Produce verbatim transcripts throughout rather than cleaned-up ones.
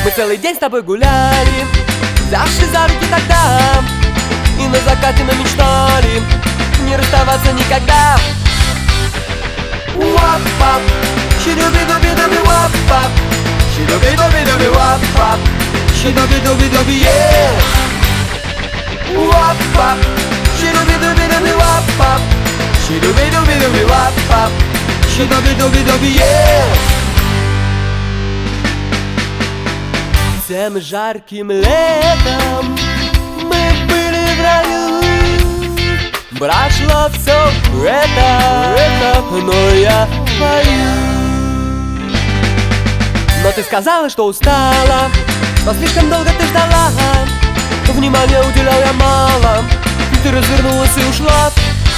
Мы целый день с тобой гуляли, взявшись за руки тогда, и на закате мы мечтали не расставаться никогда. Уап-пап, щи-дуби-дуби-дуби, уап-пап, щи-дуби-дуби-дуби, уап-пап, щи-дуби-дуби-дуби, е. Уап-пап, щи-дуби-дуби-дуби, уап-пап, щи-дуби-дуби-дуби, уап-пап, щи-дуби-дуби-дуби, е. Тем жарким летом мы были в раю. Прошло все это, это, но я пою. Но ты сказала, что устала, но слишком долго ты ждала. Внимания уделял я мало, ты развернулась и ушла.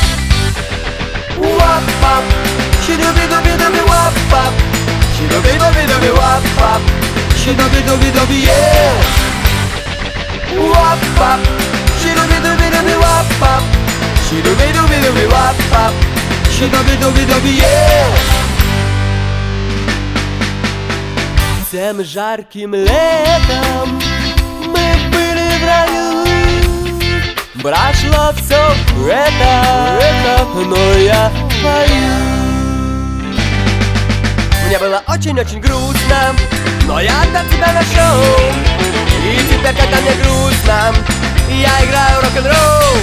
Уап-пап, щи-дуби-дуби-дуби, уап-пап, щи-дуби-дуби-дуби, уап-пап, щи-дуби-дуби-дуби, е. Уап-пап, щи-дуби-дуби-дуби, уап-пап, щи-дуби-дуби-дуби, уап-пап, щи-дуби-дуби-дуби, е. Тем жарким летом мы были в раю. Прошло все это, это, но я пою. Мне было очень-очень грустно, но я опять тебя нашел. И теперь, когда мне грустно, я играю рок-н-ролл.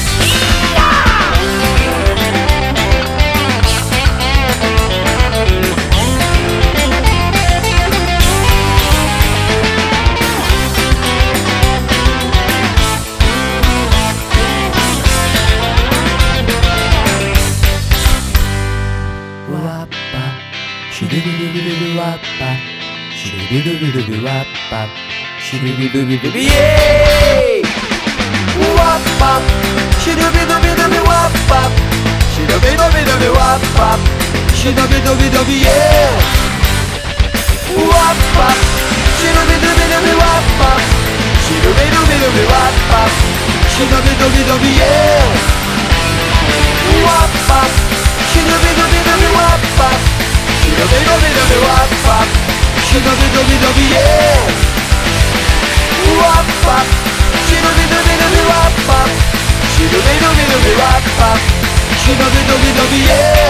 Уап-пап, щи-дуби-дуби-дуби, уап-пап, щи-дуби-дуби-дуби, уап-пап, щи-дуби-дуби-дуби, ей! Уап-пап, щи-дуби-дуби-дуби, уап-пап, щи-дуби-дуби-дуби, уап-пап, щи-дуби-дуби-дуби, ей! Уап-пап, щи-дуби-дуби-дуби, уап-пап, щи-дуби-дуби-дуби, уап-пап, щи-дуби-дуби-дуби, ей! Уап-пап, щи-дуби-дуби-дуби, уап-пап, щи-дуби-дуби-дуби, уап-пап, щи-дуби-дуби-дуби, ей! Уап-пап, щи-дуби-дуби-дуби, уап-пап, щи-дуби-дуби-дуби, уап-пап, щи-дуби-дуби-дуби, ей!